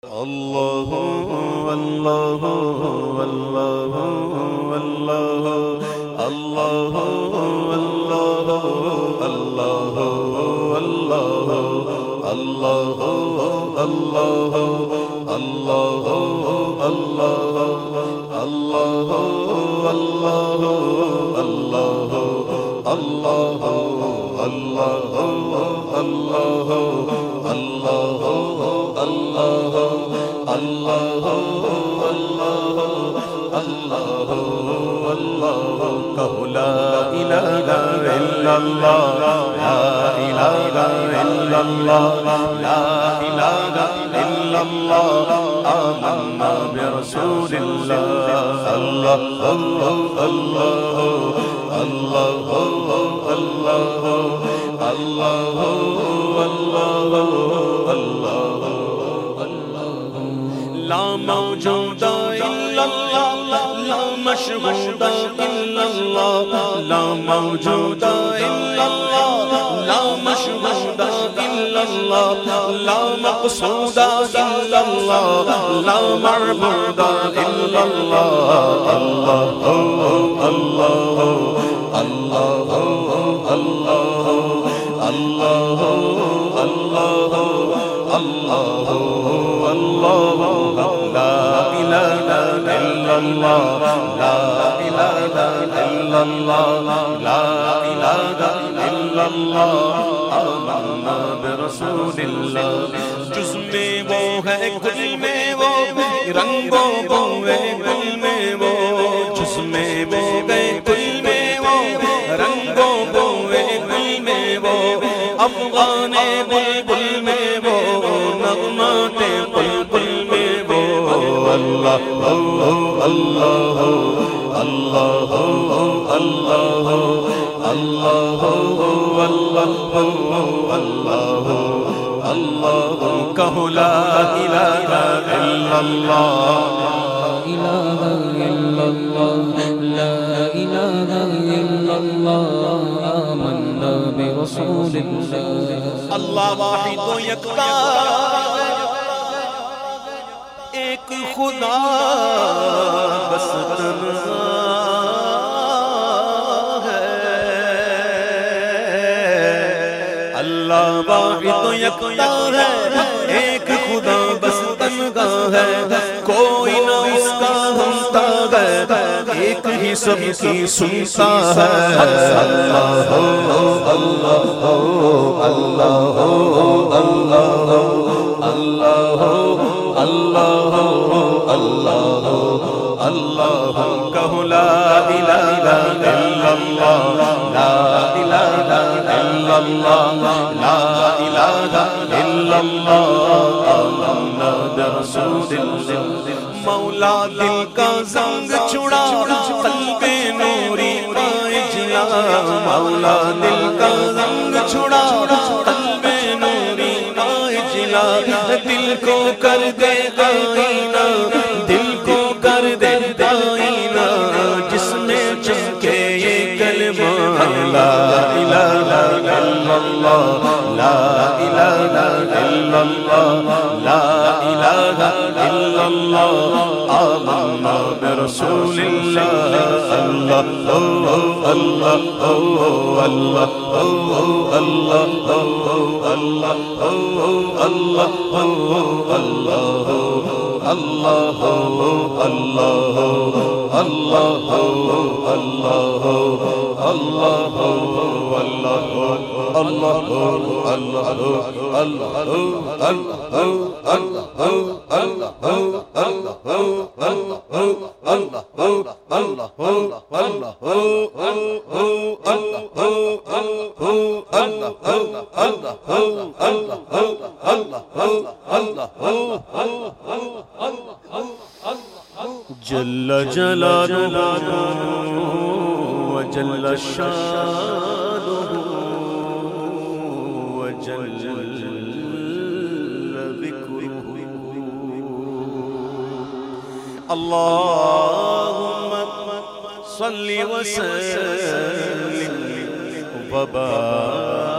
اللہ اللہ اللہ اللہ اللہ اللہ اللہ اللہ اللہ اللہ اللہ اللہ اللہ کہو لا الہ الا اللہ لا الہ الا اللہ لا الہ الا اللہ آمنا برسول اللہ اللہ اللہ اللہ اللہ اللہ اللہ لا موجود الا اللہ لا مشہود الا اللہ لا موجود الا اللہ لا مشہود الا اللہ لا مقصود الا اللہ لا معبود الا اللہ اللہ اللہ اللہ اللہ اللہ اللہ اللہ اللہ لا الہ الا اللہ لا الہ الا اللہ لا الہ الا اللہ آمنا برسول اللہ جس میں وہ ہے کل میں وہ رنگوں کو ہے کل میں وہ جس میں وہ گئے کل میں وہ رنگوں کو ہے کل میں وہ افغان بلبل میں وہ نغمات بلبل میں وہ اللہ اللہ اللہ اللہ اللہ اللہ اللہ کہو لا الہ الا اللہ لا الہ الا اللہ لا الہ الا اللہ آمنا برسول اللہ اللہ واحد و یکتا ایک خدا بس تنہا ہے اللہ واحد و یکتا ہے ایک خدا بس تنہا ہے کوئی نہ اس کا ہمتا ہے ایک ہی سب کی سنتا ہے اللہ اللہ اللہ اللہ اللہ اللہ اللہ اللہ کہو لا الہ الا اللہ لا الہ الا اللہ لا الہ الا اللہ آمنا برسول اللہ مولا دل کا زنگ چھڑا قلب نوری پائے جلا مولا دل کا زنگ چھڑا قلب نوری پائے جلا دل کو کر دے آئینہ دل کو کر دے آئینہ جس میں چمکے یہ کلمہ لا الہ الا اللہ لا الہ الا اللہ لا الہ الا اللہ آمنا برسول اللہ اللہ اللہ اللہ اللہ اللہ اللہ اللہ اللہ اللہ جل جلالہ وجل شانہ وجل ذکرہ اللہم صل وسلم وبارک